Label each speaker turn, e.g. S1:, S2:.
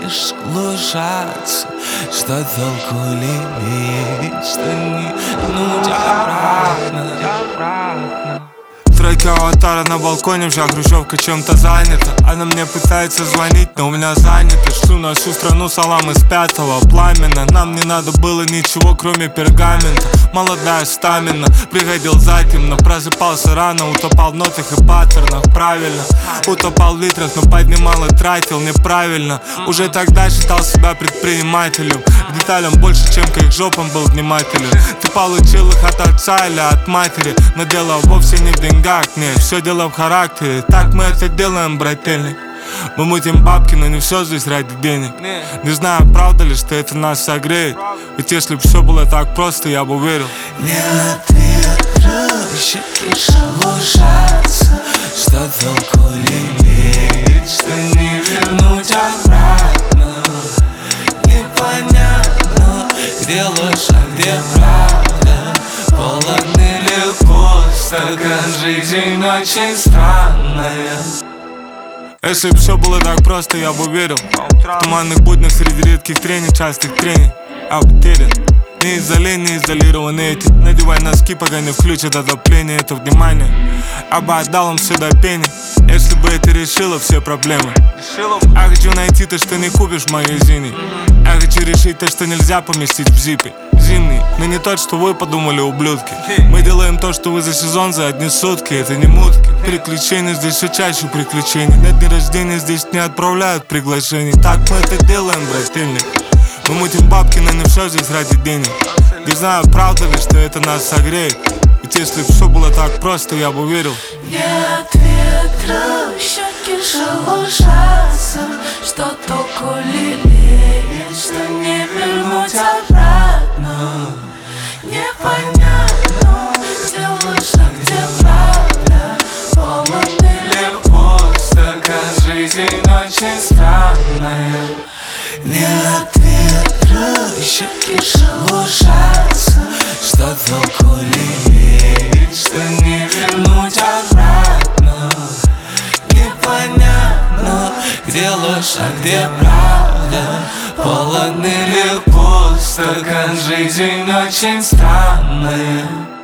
S1: лишь глушатся. Что толку лелеять, что не вернуть обратно.
S2: Тройка аватара на балконе, вся хрущевка чем-то занята. Она мне пытается звонить, но у меня занято. Шлю на всю страну салам из пятого пламена. Нам не надо было ничего, кроме пергамента. Молодая стамина, приходил затемно. Просыпался рано, утопал в нотах и паттернах. Правильно, утопал в литрах, но поднимал и тратил неправильно. Уже тогда считал себя предпринимателем. К деталям больше, чем к их жопам был внимателен. Ты получил их от отца или от матери, но дело вовсе не в деньгах. Нет, все дело в характере. Так мы это делаем, брательник. Мы мутим бабки, но не все здесь ради денег. Не знаю, правда ли, что это нас согреет. Ведь если бы все было так просто, я бы верил.
S1: Не ответ, щеки шелушатся. Что толку лелеять, что не вернуть обратно. Непонятно, где ложь, а где правда. Полон или пусто, жизнь очень странная.
S2: Если бы все было так просто, я бы верил. В туманных буднях среди редких трений, частых трений я потерян. Не из-за лени, не изолированы эти. Надевай носки, пока не включат отопление. Это внимание, я бы отдал им все до пени, если бы это решило все проблемы. Я хочу найти то, что не купишь в магазине. Я хочу решить то, что нельзя поместить в зипе. Зимний, но не тот, что вы подумали, ублюдки. Мы делаем то, что вы за сезон, за одни сутки. Это не мутки. Приключения здесь все чаще приключений. На дни рождения здесь не отправляют приглашений. Так мы это делаем, брательник. Мы мутим бабки, но не все здесь ради денег. Не знаю, правда ли, что это нас согреет. Ведь если бы все было так просто, я бы верил.
S1: Нет ветра, щеки шелушатся. Что толку лелеять, что не вернуть обратно. Непонятно, где ложь, а где правда. Полон или пусто, жизнь очень странная. Нет ветра, щеки шелушатся. Что толку лелеять, что не вернуть обратно. Непонятно, где ложь, а где правда. Полон или пусто, жизнь очень странная.